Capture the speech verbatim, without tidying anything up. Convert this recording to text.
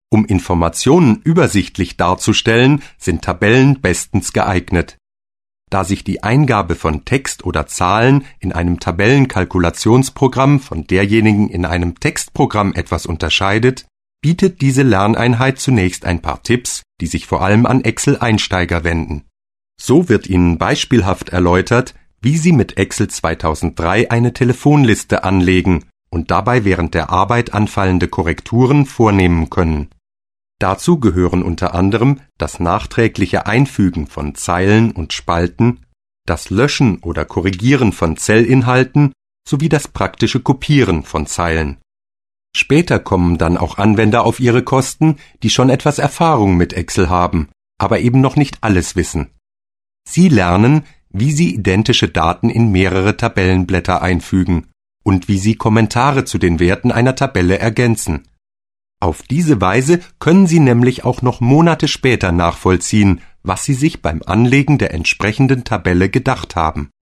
Um Informationen übersichtlich darzustellen, sind Tabellen bestens geeignet. Da sich die Eingabe von Text oder Zahlen in einem Tabellenkalkulationsprogramm von derjenigen in einem Textprogramm etwas unterscheidet, bietet diese Lerneinheit zunächst ein paar Tipps, die sich vor allem an Excel-Einsteiger wenden. So wird Ihnen beispielhaft erläutert, wie Sie mit Excel zweitausenddrei eine Telefonliste anlegen und dabei während der Arbeit anfallende Korrekturen vornehmen können. Dazu gehören unter anderem das nachträgliche Einfügen von Zeilen und Spalten, das Löschen oder Korrigieren von Zellinhalten sowie das praktische Kopieren von Zeilen. Später kommen dann auch Anwender auf ihre Kosten, die schon etwas Erfahrung mit Excel haben, aber eben noch nicht alles wissen. Sie lernen, wie Sie identische Daten in mehrere Tabellenblätter einfügen und wie Sie Kommentare zu den Werten einer Tabelle ergänzen. Auf diese Weise können Sie nämlich auch noch Monate später nachvollziehen, was Sie sich beim Anlegen der entsprechenden Tabelle gedacht haben.